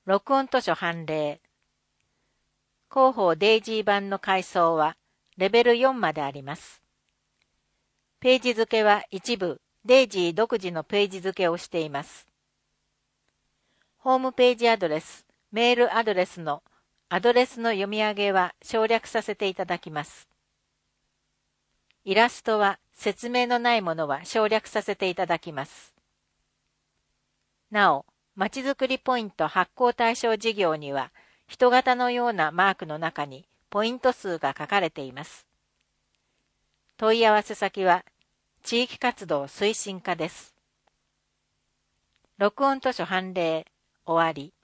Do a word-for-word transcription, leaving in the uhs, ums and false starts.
録音図書判例。広報デイジー版の階層はレベルよんまであります。ページ付けは一部デイジー独自のページ付けをしています。ホームページアドレス、メールアドレスのアドレスの読み上げは省略させていただきます。イラストは説明のないものは省略させていただきます。なお、まちづくりポイント発行対象事業には、人型のようなマークの中にポイント数が書かれています。問い合わせ先は、地域活動推進課です。録音図書判例、終わり。